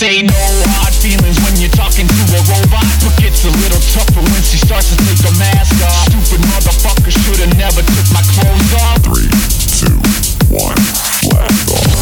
say no hard feelings when you're talking to a robot, but gets a little tougher when she starts to take her mask off. Stupid motherfucker, should've never took my clothes off. 3, 2, 1, blast off.